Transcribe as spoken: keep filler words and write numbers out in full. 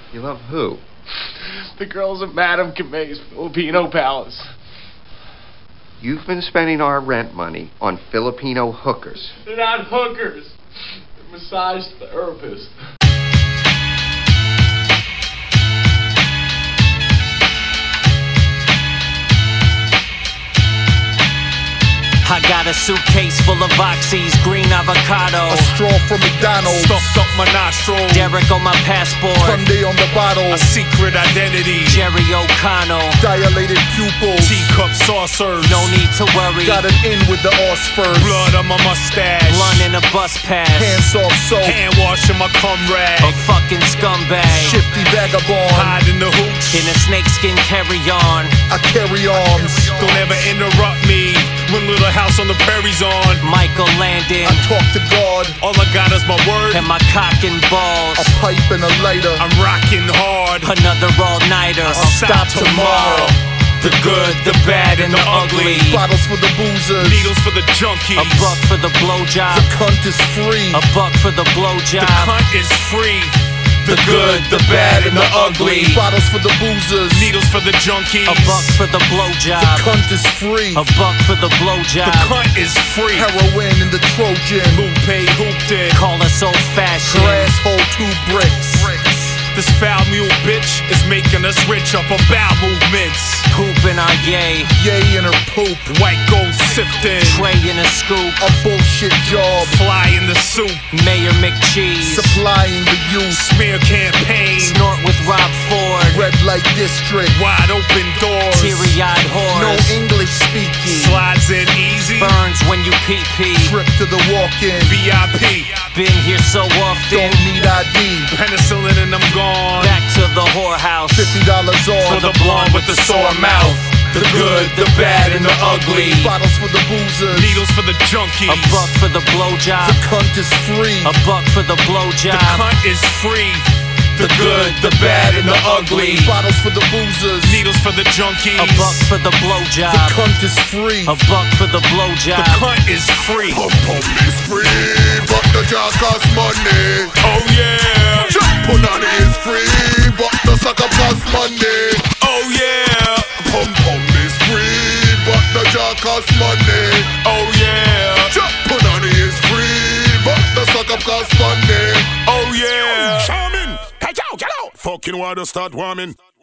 You love who? The girls at Madame Cave's Filipino Palace. You've been spending our rent money on Filipino hookers. They're not hookers. They're massage therapists. I got a suitcase full of Oxys, green avocado, a straw from McDonald's, stuffed up my nostril, Derek on my passport, Sunday on the bottle, a secret identity, Jerry O'Connell, dilated pupils, teacup saucers, no need to worry, got an in with the Osford, blood on my mustache, blunt in a bus pass, hands off soap, hand washing my cum rag, a fucking scumbag, shifty vagabond, hide in the hooch, in a snakeskin carry-on, I carry arms, don't ever interrupt me when Little House on the Prairie's on. Michael Landon, I talk to God, all I got is my word and my cock and balls, a pipe and a lighter, I'm rocking hard, another all-nighter, I'll stop tomorrow. The good, the bad, and the ugly. Bottles for the boozers, Needles for the junkies. A buck for the blowjob. The cunt is free. A buck for the blowjob. The cunt is free. The good, the bad, and the ugly. Bottles for the boozers. Needles for the junkies. A buck for the blowjob. The cunt is free. A buck for the blowjob. The cunt is free. Heroin in the Trojan. Lupe hooped it. Call us old fashioned. Her asshole two bricks. This foul mule bitch is making us rich up on bowel movements. Poop in our yay. Yay in her poop. White gold sifting. Tray in a scoop. A bullshit job. Fly in the soup. Mayor McCheese. Supplying the youth. Smear campaign. Snort with Rob Ford. Red light district. Wide open doors. Teary-eyed whores. No English speaking. Slides in easy. Burns when you pee pee. Trip to the walk-in. V I P. Been here so often. Don't need I D. Penicillin and I'm gone. Back to the whorehouse. Fifty dollars off. For the blonde with the sore mouth. The good, the bad, and the ugly. Bottles for the boozers. Needles for the junkies. A buck for the blowjob. The cunt is free. A buck for the blowjob. The cunt is free. The good, the bad, and the ugly. Bottles for the boozers. Needles for the junkies. A buck for the blowjob. The cunt is free. A buck for the blowjob. The cunt is free. Pum pum is free, but the jar cost money. Oh yeah. Punani is free, but the sucker cost money. Oh yeah. Pum pum is free, but the jar cost money. Oh yeah. Punani is free, but the sucker cost money. Oh yeah. Charming, hey yo, get out! Fucking water start warming.